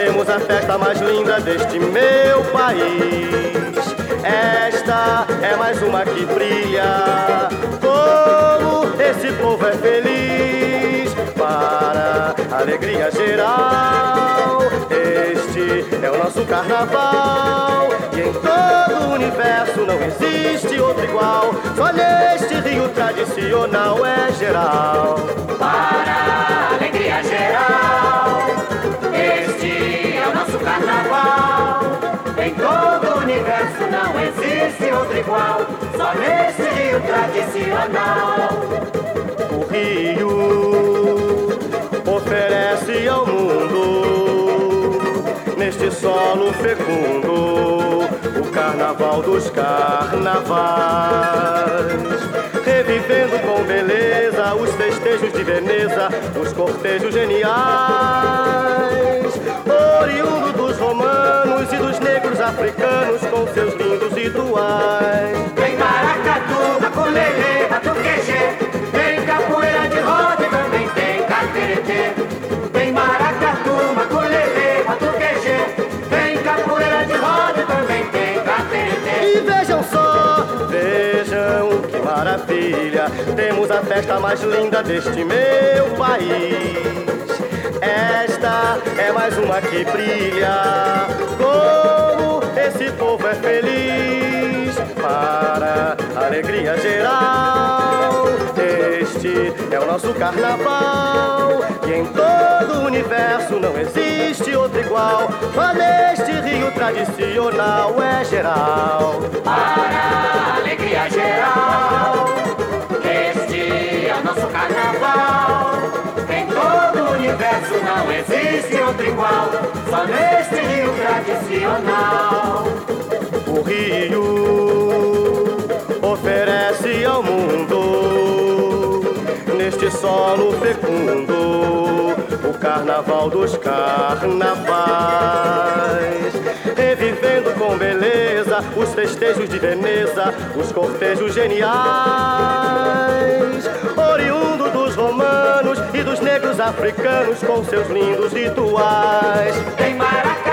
temos a festa mais linda deste meu país. Esta é mais uma que brilha. Como esse povo é feliz, para a alegria geral. Este é o nosso carnaval, e em todo o universo não existe outro igual. Só neste Rio tradicional é geral. Para a alegria geral, este é o nosso carnaval. Em todo o universo não existe outro igual. Só neste Rio tradicional. O Rio oferece ao mundo, neste solo fecundo, o carnaval dos carnavais, revivendo com beleza os festejos de Veneza, os cortejos geniais, oriundo dos romanos e dos negros africanos com seus lindos rituais. Tem maracatu, maculelê, batuquejê, tem capoeira de roda e também tem cateretê. Tem maracatu, maculelê, batuquejê, tem capoeira de roda e também tem cateretê. E vejam só, vejam que maravilha, temos a festa mais linda deste meu país. Esta é mais uma que brilha. Como esse povo é feliz, para a alegria geral. Este é o nosso carnaval, e em todo o universo não existe outro igual. Mas neste Rio tradicional é geral. Para a alegria geral, este é o nosso carnaval. Em todo o universo não existe outro igual. Só neste Rio tradicional. O Rio oferece ao mundo, neste solo fecundo, o carnaval dos carnavais, revivendo com beleza os festejos de Veneza, os cortejos geniais, oriundo dos romanos e dos negros africanos com seus lindos rituais. Tem maracatu,